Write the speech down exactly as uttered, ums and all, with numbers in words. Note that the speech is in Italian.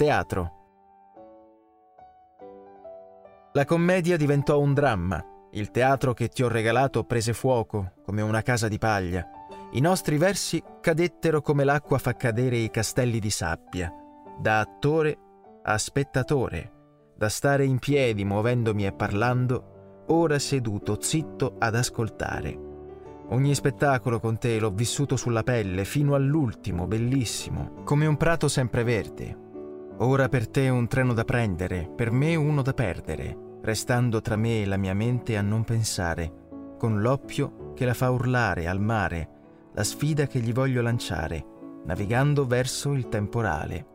teatro. La commedia diventò un dramma. Il teatro che ti ho regalato prese fuoco come una casa di paglia. I nostri versi cadettero come l'acqua fa cadere i castelli di sabbia. Da attore a spettatore, da stare in piedi muovendomi e parlando, ora seduto zitto ad ascoltare. Ogni spettacolo con te l'ho vissuto sulla pelle fino all'ultimo, bellissimo, come un prato sempreverde. Ora per te un treno da prendere, per me uno da perdere, restando tra me e la mia mente a non pensare, con l'oppio che la fa urlare al mare, la sfida che gli voglio lanciare, navigando verso il temporale.